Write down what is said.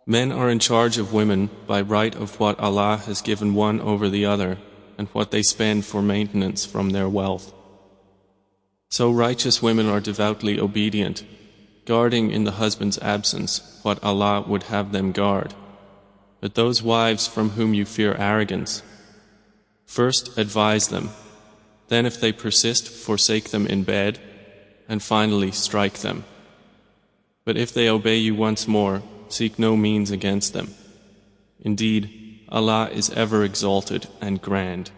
Men are in charge of women by right of what Allah has given one over the other and what they spend for maintenance from their wealth. So righteous women are devoutly obedient, guarding in the husband's absence what Allah would have them guard. But those wives from whom you fear arrogance, first advise them, then if they persist, forsake them in bed, and finally strike them. But if they obey you once more, seek no means against them. Indeed, Allah is ever exalted and grand.